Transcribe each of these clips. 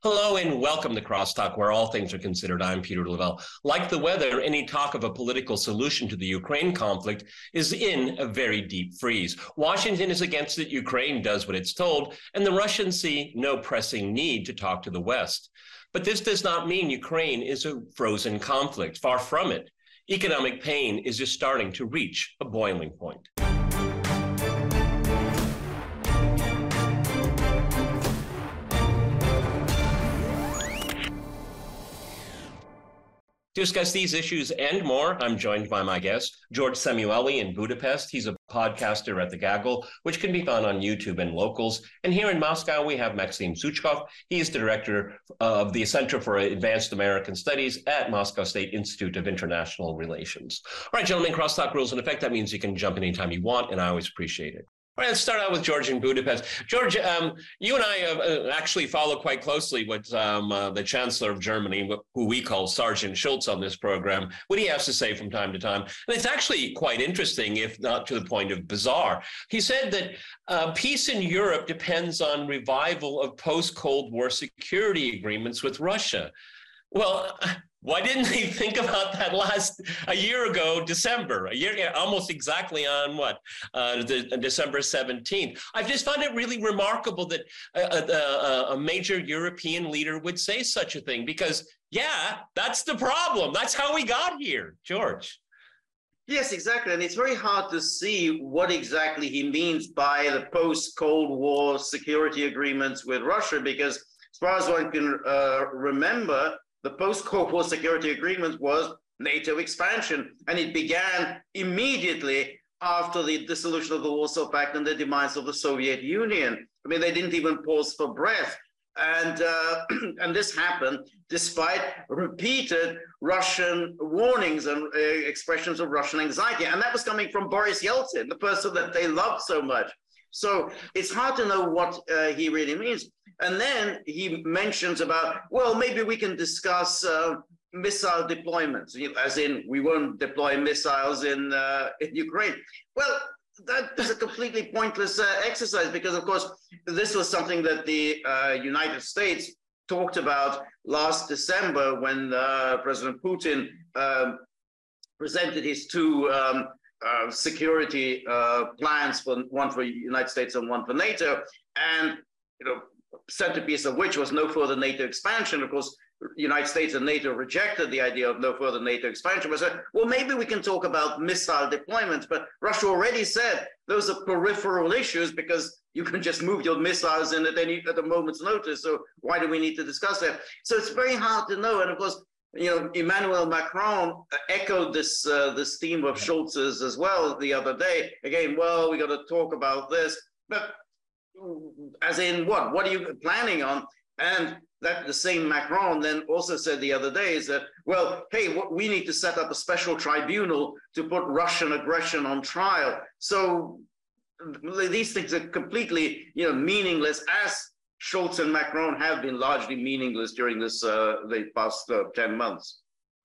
Hello and welcome to Crosstalk, where all things are considered. I'm Peter Lavelle. Like the weather, any talk of a political solution to the Ukraine conflict is in a very deep freeze. Washington is against it, Ukraine does what it's told, and the Russians see no pressing need to talk to the West. But this does not mean Ukraine is a frozen conflict. Far from it. Economic pain is just starting to reach a boiling point. To discuss these issues and more, I'm joined by my guest, George Samueli in Budapest. He's a podcaster at The Gaggle, which can be found on YouTube and Locals. And here in Moscow, we have Maxim Suchkov. He is the director of the Center for Advanced American Studies at Moscow State Institute of International Relations. All right, gentlemen, crosstalk rules in effect. That means you can jump in anytime you want, and I always appreciate it. All right, let's start out with George in Budapest. George, you and I actually follow quite closely what the Chancellor of Germany, who we call Sergeant Schultz on this program, what he has to say from time to time. And it's actually quite interesting, if not to the point of bizarre. He said that peace in Europe depends on revival of post-Cold War security agreements with Russia. Well, why didn't they think about that a year ago, December, almost exactly on December 17th? I just find it really remarkable that a major European leader would say such a thing because, yeah, that's the problem. That's how we got here, George. Yes, exactly. And it's very hard to see what exactly he means by the post-Cold War security agreements with Russia, because as far as one can remember, the post-Cold War security agreement was NATO expansion, and it began immediately after the dissolution of the Warsaw Pact and the demise of the Soviet Union. I mean, they didn't even pause for breath. And this happened despite repeated Russian warnings and expressions of Russian anxiety. And that was coming from Boris Yeltsin, the person that they loved so much. So it's hard to know what he really means. And then he mentions about, well, maybe we can discuss missile deployments, as in we won't deploy missiles in Ukraine. Well, that is a completely pointless exercise because, of course, this was something that the United States talked about last December when President Putin presented his two security plans, one for the United States and one for NATO, and centerpiece of which was no further NATO expansion. Of course, the United States and NATO rejected the idea of no further NATO expansion, but said, well, maybe we can talk about missile deployments. But Russia already said those are peripheral issues because you can just move your missiles in at a moment's notice. So why do we need to discuss that? So it's very hard to know. And of course, Emmanuel Macron echoed this theme of Schultz's as well the other day. Again, well, we got to talk about this, but as in what? What are you planning on? And that the same Macron then also said the other day is that, well, hey, we need to set up a special tribunal to put Russian aggression on trial. So these things are completely, meaningless, as Schultz and Macron have been largely meaningless during the past 10 months.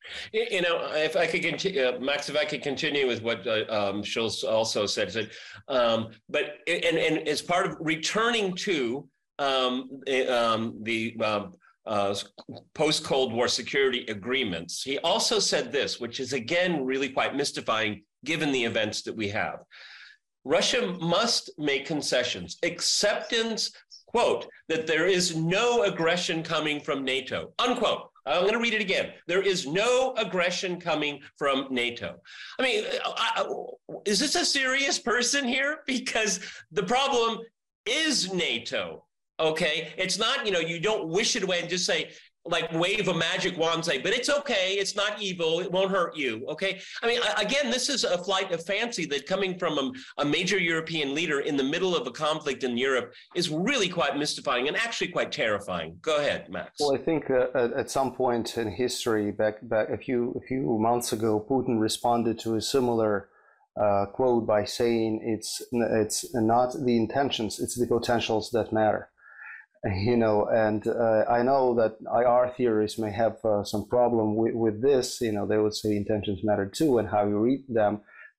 If I could continue, Max, if I could continue with what Schultz also said, but as part of returning to the post-Cold War security agreements, he also said this, which is again really quite mystifying given the events that we have. Russia must make concessions, acceptance, quote, that there is no aggression coming from NATO, unquote. I'm going to read it again. There is no aggression coming from NATO. I mean, is this a serious person here? Because the problem is NATO, okay? It's not, you don't wish it away and just say, like wave a magic wand and say, but it's okay, it's not evil, it won't hurt you, okay? I mean, again, this is a flight of fancy that coming from a major European leader in the middle of a conflict in Europe is really quite mystifying and actually quite terrifying. Go ahead, Max. Well, I think at some point in history, back a few months ago, Putin responded to a similar quote by saying it's not the intentions, it's the potentials that matter. And I know that IR theorists may have some problem with this. They would say intentions matter too and how you read them.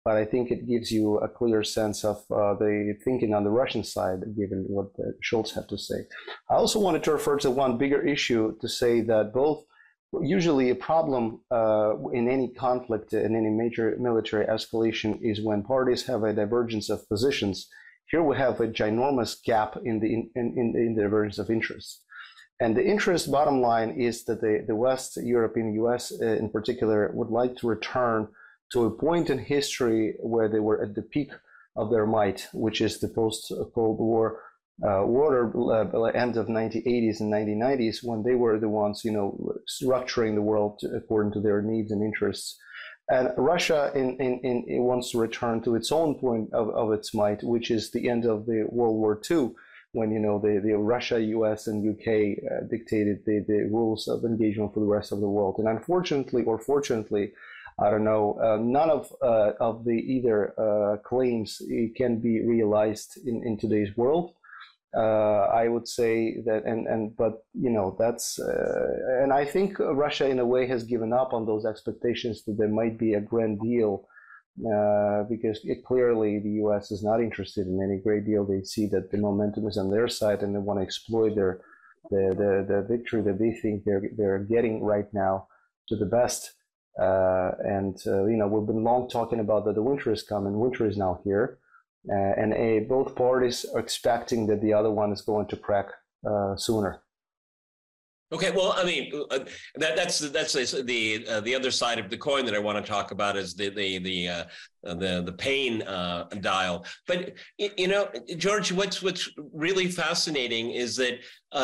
but I think it gives you a clear sense of the thinking on the Russian side, given what Scholz had to say. I also wanted to refer to one bigger issue to say that both usually a problem in any conflict, in any major military escalation, is when parties have a divergence of positions. Here we have a ginormous gap in the divergence of interests. And the interest bottom line is that the West, Europe and US in particular, would like to return to a point in history where they were at the peak of their might, which is the post-Cold War end of 1980s and 1990s, when they were the ones, structuring the world according to their needs and interests. And Russia wants to return to its own point of its might, which is the end of the World War II, when the Russia, US, and UK dictated the rules of engagement for the rest of the world. And unfortunately, or fortunately, I don't know, none of the either claims can be realized in today's world. I would say that, but that's, and I think Russia in a way has given up on those expectations that there might be a grand deal, because clearly the US is not interested in any great deal. They see that the momentum is on their side, and they want to exploit the victory that they think they're getting right now to the best. We've been long talking about that the winter is coming. Winter is now here. And both parties are expecting that the other one is going to crack sooner. Okay, well, I mean, that's the other side of the coin that I want to talk about is the pain dial. But George, what's really fascinating is that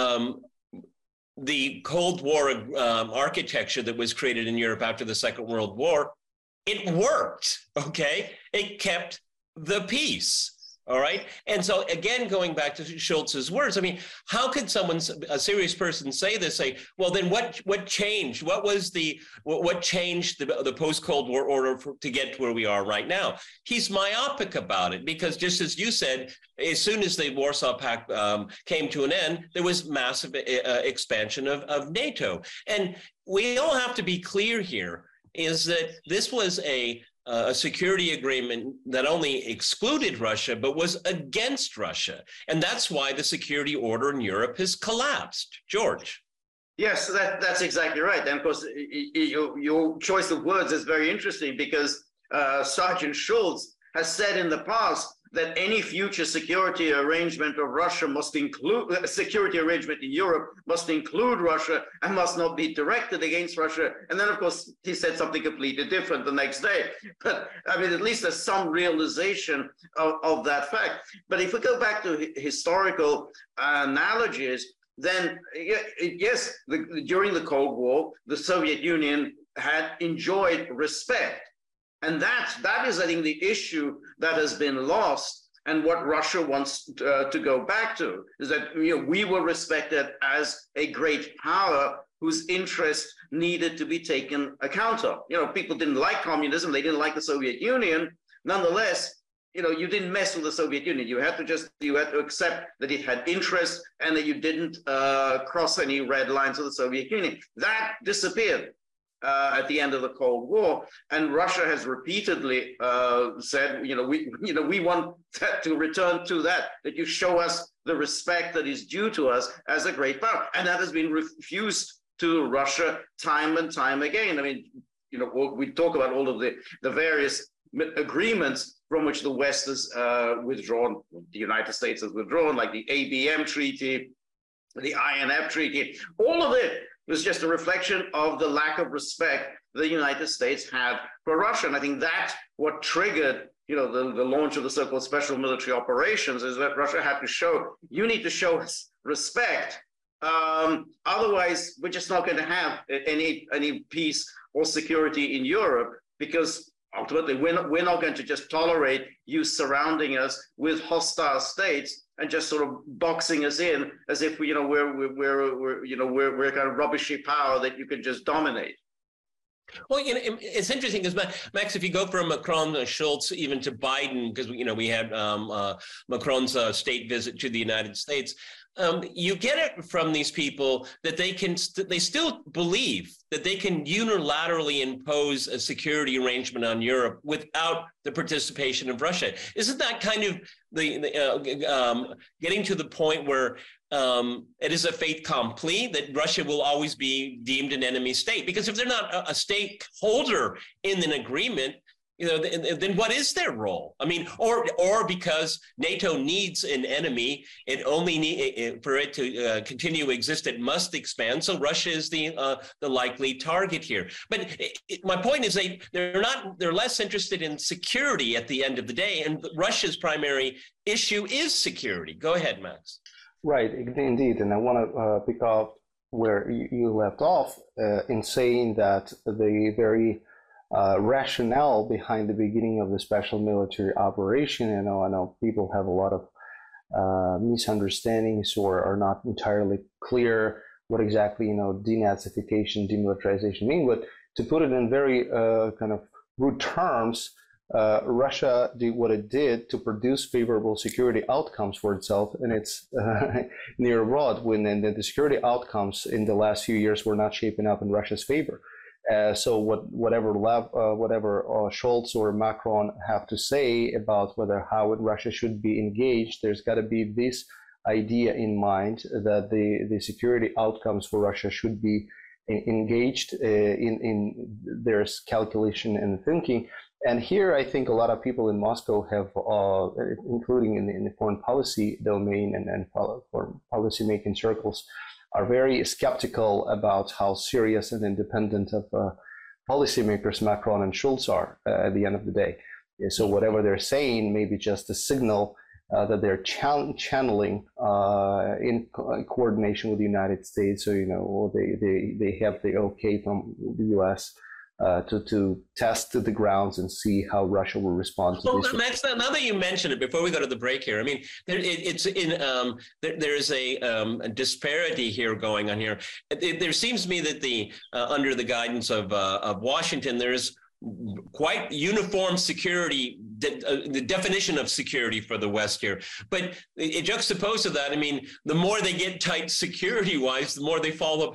the Cold War architecture that was created in Europe after the Second World War, it worked. Okay, it kept the peace. All right. And so again, going back to Scholz's words, I mean, how could a serious person say this, well, then what changed? What changed the post-Cold War order to get to where we are right now? He's myopic about it, because just as you said, as soon as the Warsaw Pact came to an end, there was massive expansion of NATO. And we all have to be clear here is that this was a security agreement that only excluded Russia, but was against Russia. And that's why the security order in Europe has collapsed. George. Yes, that's exactly right. And of course, your choice of words is very interesting, because Sergeant Scholz has said in the past that any future security arrangement of Russia must include a security arrangement in Europe must include Russia and must not be directed against Russia. And then, of course, he said something completely different the next day. But I mean, at least there's some realization of that fact. But if we go back to historical analogies, then yes, during the Cold War, the Soviet Union had enjoyed respect. And that is, I think, the issue that has been lost, and what Russia wants to go back to is that we were respected as a great power whose interests needed to be taken account of. People didn't like communism; they didn't like the Soviet Union. Nonetheless, you didn't mess with the Soviet Union. You had to accept that it had interests and that you didn't cross any red lines of the Soviet Union. That disappeared at the end of the Cold War, and Russia has repeatedly said, we want that to return to that you show us the respect that is due to us as a great power, and that has been refused to Russia time and time again. I mean, we talk about all of the various agreements from which the West has withdrawn, the United States has withdrawn, like the ABM Treaty, the INF Treaty, all of it was just a reflection of the lack of respect the United States had for Russia. And I think that's what triggered, the launch of the so-called special military operations, is that Russia had to show, you need to show us respect. Otherwise, we're just not going to have any peace or security in Europe, because ultimately we're not going to just tolerate you surrounding us with hostile states and just sort of boxing us in as if we're kind of rubbishy power that you can just dominate. Well, it's interesting because, Max, if you go from Macron, Schultz, even to Biden, because, we had Macron's state visit to the United States, you get it from these people that they still believe that they can unilaterally impose a security arrangement on Europe without the participation of Russia. Isn't that kind of getting to the point where it is a fait accompli that Russia will always be deemed an enemy state? Because if they're not a stakeholder in an agreement, then what is their role? I mean, or because NATO needs an enemy, it only for it to continue to exist, it must expand. So Russia is the likely target here. But my point is they're less interested in security at the end of the day, and Russia's primary issue is security. Go ahead, Max. Right, indeed, and I want to pick up where you left off in saying that the very rationale behind the beginning of the special military operation. I know people have a lot of misunderstandings or are not entirely clear what exactly denazification, demilitarization mean. But to put it in very kind of root terms, Russia did what it did to produce favorable security outcomes for itself and its near abroad. When the security outcomes in the last few years were not shaping up in Russia's favor. So whatever Scholz or Macron have to say about how Russia should be engaged, there's got to be this idea in mind that the security outcomes for Russia should be engaged in their calculation and thinking. And here, I think a lot of people in Moscow have, including in the foreign policy domain and foreign policy-making circles, are very skeptical about how serious and independent of policymakers Macron and Schulz are at the end of the day. So whatever they're saying may be just a signal that they're channeling in coordination with the United States. So, they have the okay from the US to test the grounds and see how Russia will respond to this. Max, now that you mention it, before we go to the break here, I mean, there's a disparity here going on here. There seems to me that under the guidance of Washington, there's quite uniform security, the definition of security for the West here. But juxtaposed to that, I mean, the more they get tight security-wise, the more they fall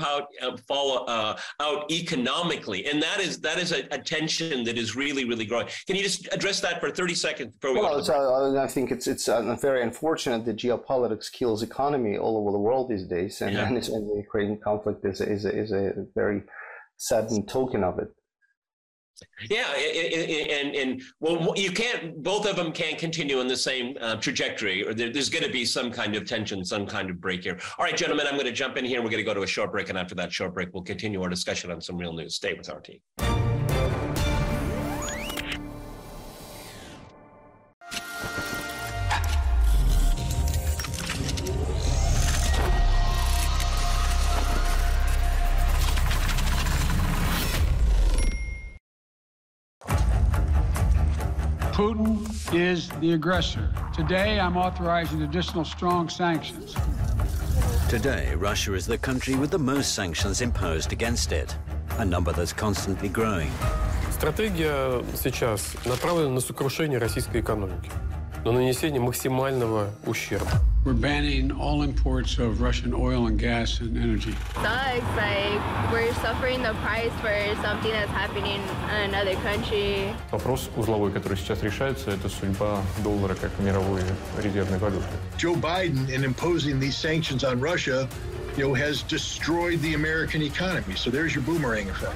out economically, and that is a tension that is really, really growing. Can you just address that for 30 seconds before we go? Well, I think it's very unfortunate that geopolitics kills economy all over the world these days, and the Ukraine conflict is a very saddened token of it. Yeah, and well, you can't. Both of them can't continue in the same trajectory, or there's going to be some kind of tension, some kind of break here. All right, gentlemen, I'm going to jump in here. We're going to go to a short break, and after that short break, we'll continue our discussion on some real news. Stay with RT. Putin is the aggressor. Today, I'm authorizing additional strong sanctions. Today, Russia is the country with the most sanctions imposed against it, a number that's constantly growing. Стратегия сейчас направлена на сокрушение российской экономики, на нанесение максимального ущерба. We're banning all imports of Russian oil and gas and energy. Sucks, we're suffering the price for something that's happening in another country. Вопрос узловой, который сейчас решается, это судьба доллара как мировой резервной валюты. Joe Biden, in imposing these sanctions on Russia, has destroyed the American economy. So there's your boomerang effect.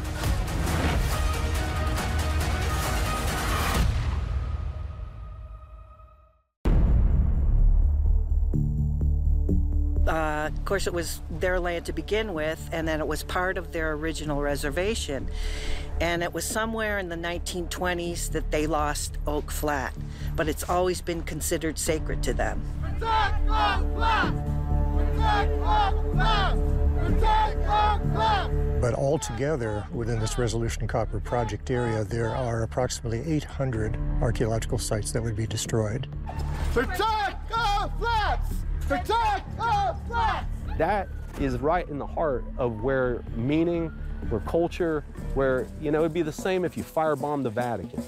Of course, it was their land to begin with, and then it was part of their original reservation. And it was somewhere in the 1920s that they lost Oak Flat, but it's always been considered sacred to them. Protect Oak Flat! Protect Oak Flat! Protect Oak Flat! But altogether, within this Resolution Copper project area, there are approximately 800 archaeological sites that would be destroyed. Protect Oak Flats! Protect Oak Flats! That is right in the heart of where meaning, where culture, where, you know, it'd be the same if you firebombed the Vatican.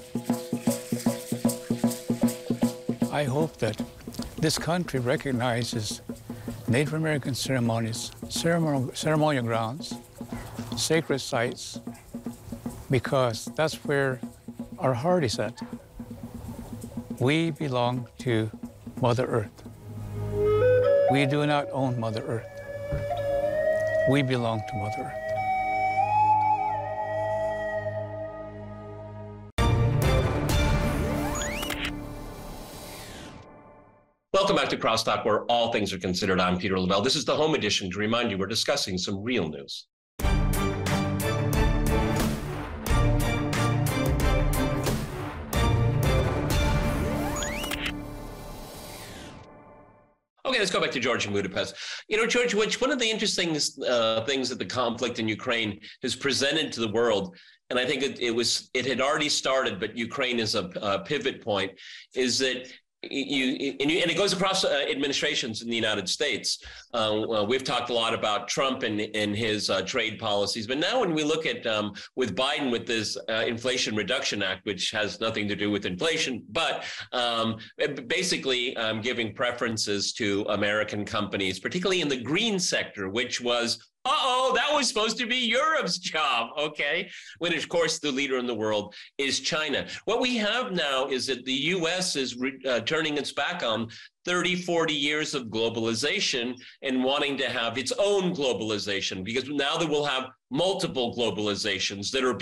I hope that this country recognizes Native American ceremonies, ceremonial grounds, sacred sites, because that's where our heart is at. We belong to Mother Earth. We do not own Mother Earth. We belong to Mother Earth. Welcome back to Crosstalk, where all things are considered. I'm Peter Lavelle. This is the home edition to remind you we're discussing some real news. Okay, let's go back to George in Budapest. You know, George, one of the interesting things that the conflict in Ukraine has presented to the world, and I think it had already started, but Ukraine is a pivot point, is that and it goes across administrations in the United States. We've talked a lot about Trump and his trade policies, but now when we look at with Biden with this Inflation Reduction Act, which has nothing to do with inflation, but basically giving preferences to American companies, particularly in the green sector, which was that was supposed to be Europe's job, okay? When, of course, the leader in the world is China. What we have now is that the U.S. is turning its back on 30, 40 years of globalization and wanting to have its own globalization, because now that we'll have multiple globalizations that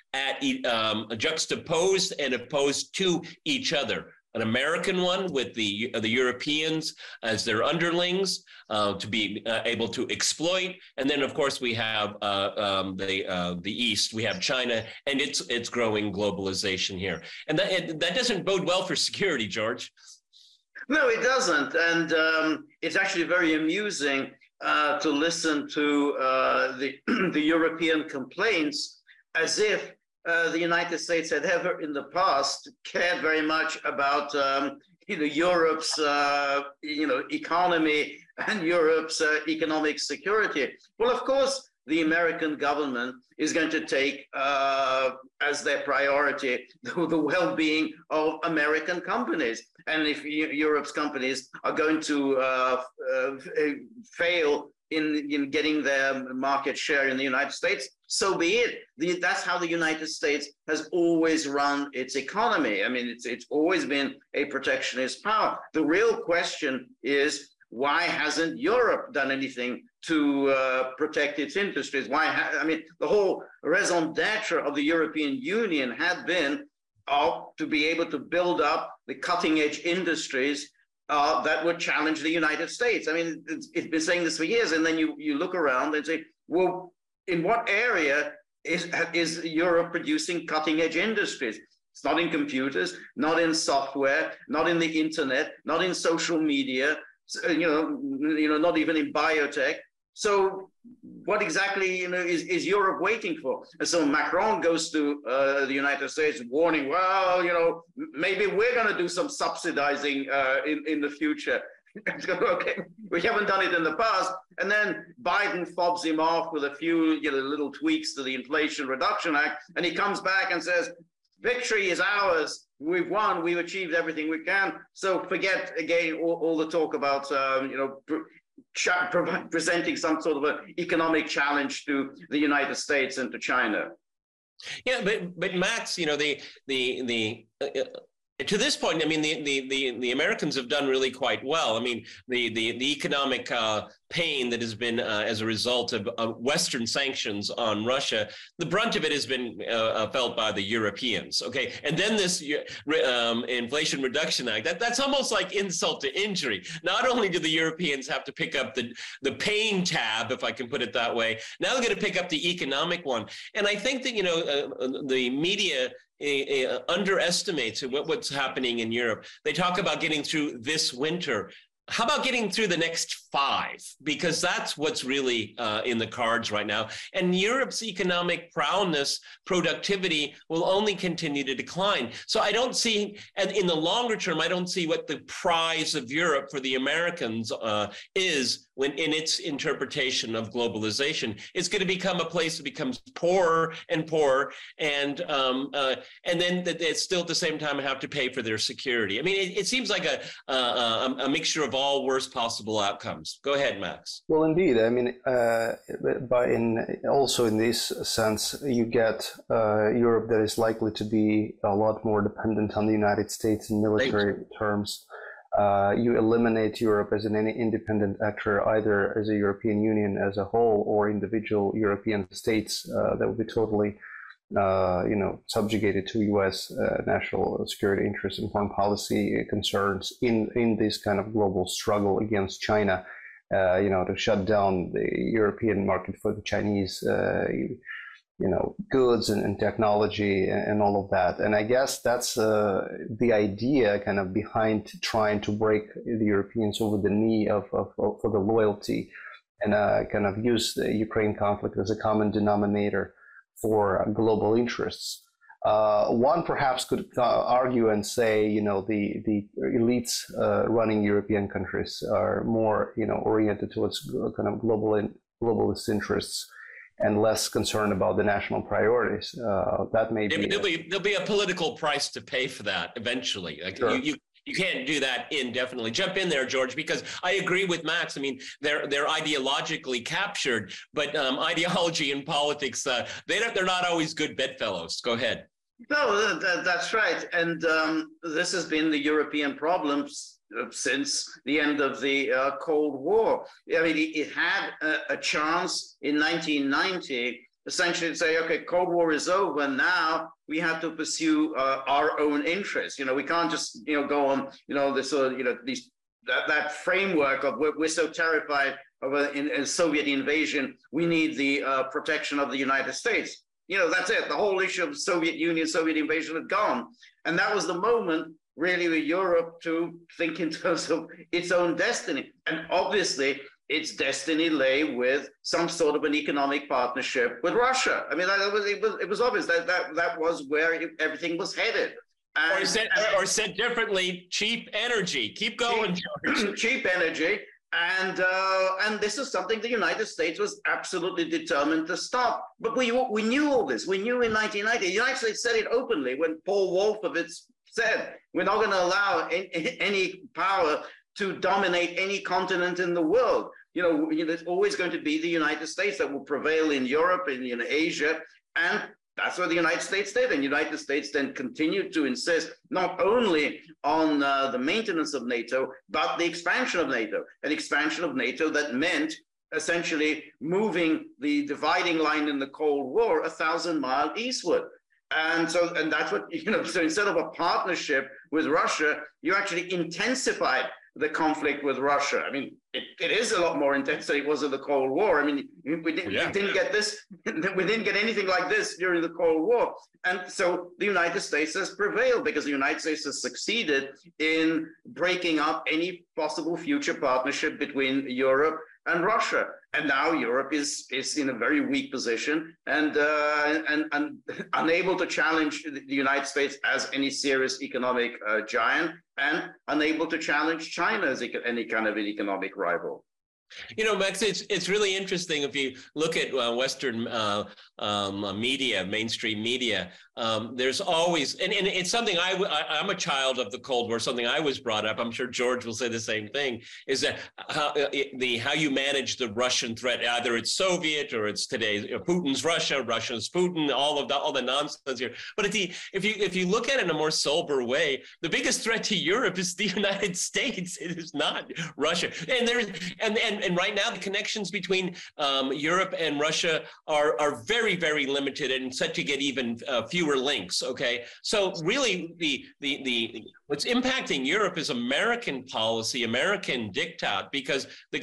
are juxtaposed and opposed to each other. An American one with the Europeans as their underlings to be able to exploit, and then of course we have the East. We have China and its growing globalization here, and that doesn't bode well for security, George. No, it doesn't, and it's actually very amusing to listen to the European complaints as if the United States had ever in the past cared very much about Europe's economy and Europe's economic security. Well, of course, the American government is going to take as their priority the well-being of American companies. And if Europe's companies are going to fail in getting their market share in the United States, so be it. That's how the United States has always run its economy. I mean, it's always been a protectionist power. The real question is, why hasn't Europe done anything to protect its industries? The whole raison d'etre of the European Union had been to be able to build up the cutting-edge industries that would challenge the United States. I mean, it's been saying this for years, and then you look around and say, well, in what area is Europe producing cutting-edge industries? It's not in computers, not in software, not in the internet, not in social media, not even in biotech. So what exactly is Europe waiting for? And so Macron goes to the United States warning, well, maybe we're going to do some subsidizing in the future. Okay, we haven't done it in the past. And then Biden fobs him off with a few little tweaks to the Inflation Reduction Act, and he comes back and says, victory is ours. We've won. We've achieved everything we can. So forget again all the talk about presenting some sort of an economic challenge to the United States and to China. Yeah, but Max, to this point, I mean, the Americans have done really quite well. I mean, the economic pain that has been as a result of Western sanctions on Russia, the brunt of it has been felt by the Europeans. Okay, and then this Inflation Reduction Act, that's almost like insult to injury. Not only do the Europeans have to pick up the pain tab, if I can put it that way, now they're going to pick up the economic one. And I think that the media underestimates what's happening in Europe. They talk about getting through this winter. How about getting through the next 5? Because that's what's really in the cards right now. And Europe's economic prowess, productivity will only continue to decline. So I don't see, and in the longer term, I don't see what the prize of Europe for the Americans is when in its interpretation of globalization. It's going to become a place that becomes poorer and poorer, and then it's still at the same time have to pay for their security. I mean, it seems like a mixture of all worst possible outcomes. Go ahead, Max. Well, indeed. I mean, also in this sense, you get Europe that is likely to be a lot more dependent on the United States in military terms. You eliminate Europe as an independent actor, either as a European Union as a whole or individual European states that would be totally, subjugated to U.S. National security interests and foreign policy concerns in this kind of global struggle against China. To shut down the European market for the Chinese, goods and technology and all of that. And I guess that's the idea kind of behind trying to break the Europeans over the knee for the loyalty and kind of use the Ukraine conflict as a common denominator for global interests. One perhaps could argue and say, the elites running European countries are more, oriented towards kind of globalist interests and less concerned about the national priorities. That may be there'll be a political price to pay for that eventually. Like sure. You can't do that indefinitely. Jump in there, George, because I agree with Max. I mean, they're ideologically captured, but ideology and politics, they're not always good bedfellows. Go ahead. No, that's right. And this has been the European problems since the end of the Cold War. I mean, it had a chance in 1990 essentially to say, okay, Cold War is over. Now we have to pursue our own interests. We can't just, go on, this sort of, that framework of we're so terrified of a Soviet invasion. We need the protection of the United States. That's it. The whole issue of Soviet Union, Soviet invasion had gone. And that was the moment really with Europe to think in terms of its own destiny. And obviously its destiny lay with some sort of an economic partnership with Russia. I mean, it was obvious that was where everything was headed. And, or said differently, cheap energy. Keep going, George. Cheap energy. And this is something the United States was absolutely determined to stop. But we knew all this. We knew in 1990. The United States said it openly when Paul Wolfowitz said, we're not going to allow any power to dominate any continent in the world. There's always going to be the United States that will prevail in Europe and in Asia. And that's what the United States did. And the United States then continued to insist not only on the maintenance of NATO, but the expansion of NATO, an expansion of NATO that meant essentially moving the dividing line in the Cold War 1,000 miles eastward. And that's what, so instead of a partnership with Russia, you actually intensified the conflict with Russia. I mean, it is a lot more intense than it was in the Cold War. I mean, we didn't get this, we didn't get anything like this during the Cold War. And so the United States has prevailed because the United States has succeeded in breaking up any possible future partnership between Europe and Russia. And now Europe is in a very weak position and unable to challenge the United States as any serious economic giant, and unable to challenge China as any kind of an economic rival. Max, it's really interesting if you look at Western media, mainstream media. There's always, and it's something I'm a child of the Cold War. Something I was brought up. I'm sure George will say the same thing. Is that how you manage the Russian threat? Either it's Soviet or it's today Putin's Russia, Russia's Putin. All the nonsense here. But if you look at it in a more sober way, the biggest threat to Europe is the United States. It is not Russia. And right now the connections between Europe and Russia are very, very limited and set to get even fewer links. Okay, so really the what's impacting Europe is American policy, American diktat, because the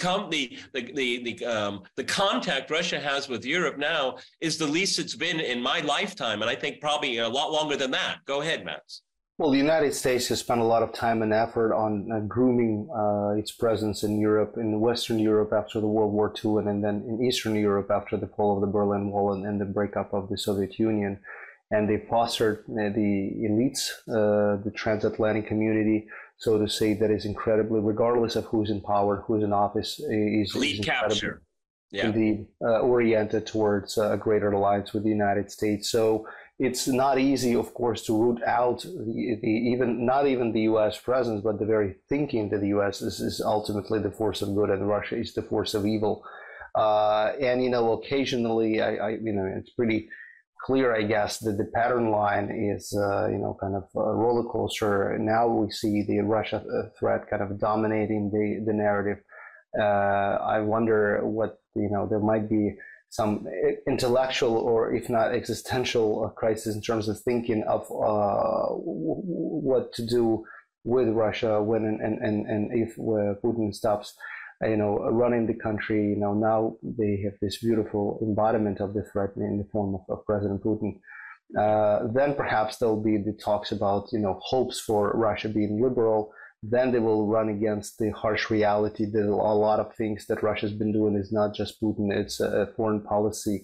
contact Russia has with Europe now is the least it's been in my lifetime, and I think probably a lot longer than that. Go ahead, Max. Well, the United States has spent a lot of time and effort on grooming its presence in Europe, in Western Europe after the World War II, and then in Eastern Europe after the fall of the Berlin Wall and the breakup of the Soviet Union. And they fostered the elites, the transatlantic community, so to say, that is incredibly, regardless of who's in power, who's in office, is elite capture. Yeah. Indeed, oriented towards a greater alliance with the United States. So it's not easy, of course, to root out not even the U.S. presence, but the very thinking that the U.S. is ultimately the force of good and Russia is the force of evil. And occasionally, it's pretty clear, I guess, that the pattern line is, kind of a roller coaster. Now we see the Russia threat kind of dominating the narrative. I wonder what, there might be some intellectual or if not existential crisis in terms of thinking of what to do with Russia when and if Putin stops running the country. Now they have this beautiful embodiment of the threat in the form of President Putin. Then perhaps there'll be the talks about hopes for Russia being liberal. Then they will run against the harsh reality that a lot of things that Russia's been doing is not just Putin, it's a foreign policy.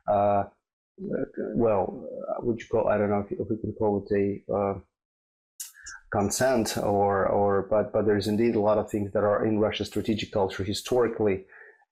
Would you call, I don't know if we can call it a consent but there's indeed a lot of things that are in Russia's strategic culture historically.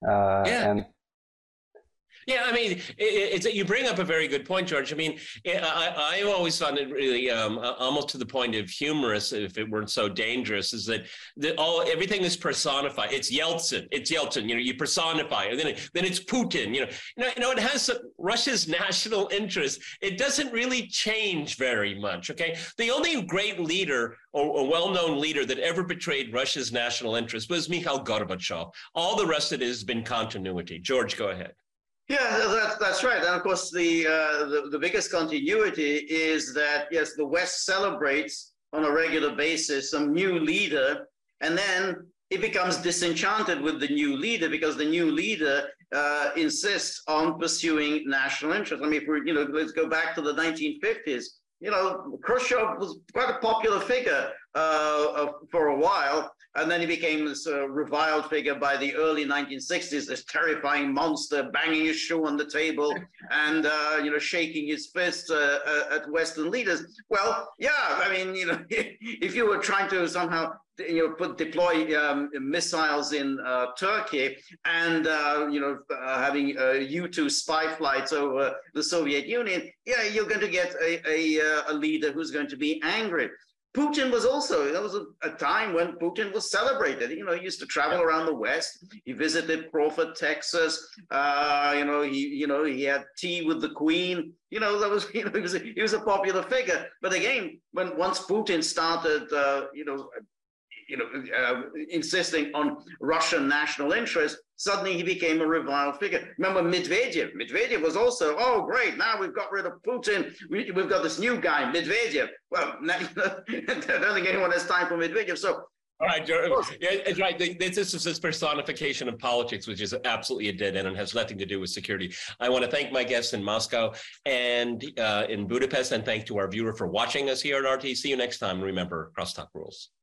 Yeah, I mean, you bring up a very good point, George. I mean, I've always found it really almost to the point of humorous, if it weren't so dangerous, is that everything is personified. It's Yeltsin. You personify it. And then it's Putin. It has Russia's national interest. It doesn't really change very much. Okay, the only great leader or a well-known leader that ever betrayed Russia's national interest was Mikhail Gorbachev. All the rest of it has been continuity. George, go ahead. Yeah, that's right. And of course, the biggest continuity is that, yes, the West celebrates on a regular basis some new leader, and then it becomes disenchanted with the new leader because the new leader insists on pursuing national interest. I mean, let's go back to the 1950s. Khrushchev was quite a popular figure for a while. And then he became this reviled figure by the early 1960s, this terrifying monster banging his shoe on the table and, shaking his fist at Western leaders. Well, yeah, I mean, if you were trying to somehow, deploy missiles in Turkey and, having U-2 spy flights over the Soviet Union, yeah, you're going to get a leader who's going to be angry. Putin was also, there was a time when Putin was celebrated. He used to travel around the West. He visited Crawford, Texas. He had tea with the Queen. He was a popular figure. But again, once Putin started, insisting on Russian national interest, suddenly he became a reviled figure. Remember Medvedev? Medvedev was also, oh, great, now we've got rid of Putin. We've got this new guy, Medvedev. Well, I don't think anyone has time for Medvedev. So, all right, yeah, it's right. This is this personification of politics, which is absolutely a dead end and has nothing to do with security. I want to thank my guests in Moscow and in Budapest, and thank to our viewer for watching us here at RT. See you next time. Remember, crosstalk rules.